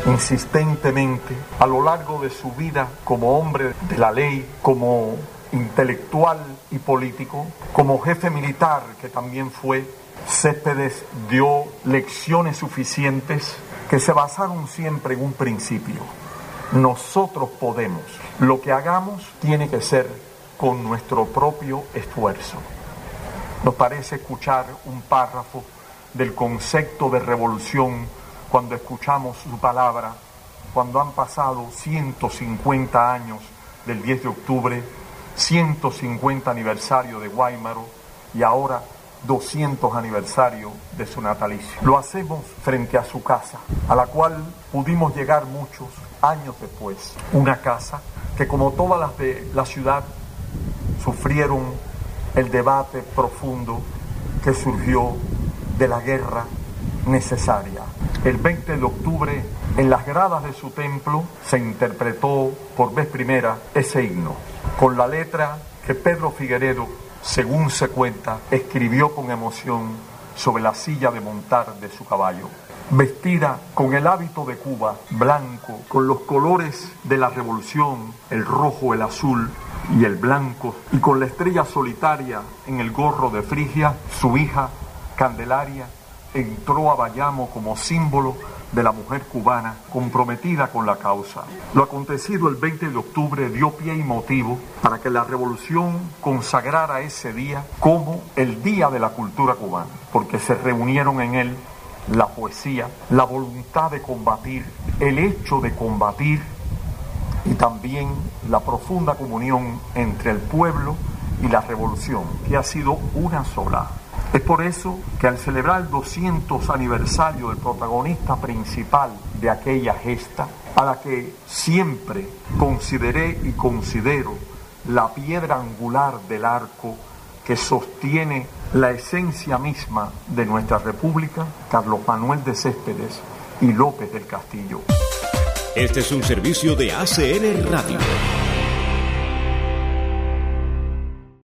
insistentemente a lo largo de su vida como hombre de la ley, como intelectual y político, como jefe militar que también fue. Céspedes dio lecciones suficientes que se basaron siempre en un principio: nosotros podemos. Lo que hagamos tiene que ser con nuestro propio esfuerzo. Nos parece escuchar un párrafo del concepto de revolución cuando escuchamos su palabra, cuando han pasado 150 años del 10 de octubre, 150 aniversario de Guaymaro y ahora 200 aniversario de su natalicio. Lo hacemos frente a su casa, a la cual pudimos llegar muchos años después. Una casa que, como todas las de la ciudad, sufrieron el debate profundo que surgió de la guerra necesaria. El 20 de octubre, en las gradas de su templo, se interpretó por vez primera ese himno, con la letra que Pedro Figueredo, según se cuenta, escribió con emoción sobre la silla de montar de su caballo. Vestida con el hábito de Cuba, blanco, con los colores de la revolución, el rojo, el azul y el blanco, y con la estrella solitaria en el gorro de Frigia, su hija, Candelaria, entró a Bayamo como símbolo de la mujer cubana comprometida con la causa. Lo acontecido el 20 de octubre dio pie y motivo para que la revolución consagrara ese día como el Día de la Cultura Cubana, porque se reunieron en él la poesía, la voluntad de combatir, el hecho de combatir y también la profunda comunión entre el pueblo y la revolución, que ha sido una sola. Es por eso que al celebrar el 200 aniversario del protagonista principal de aquella gesta, a la que siempre consideré y considero la piedra angular del arco que sostiene la esencia misma de nuestra república, Carlos Manuel de Céspedes y López del Castillo. Este es un servicio de ACN Radio.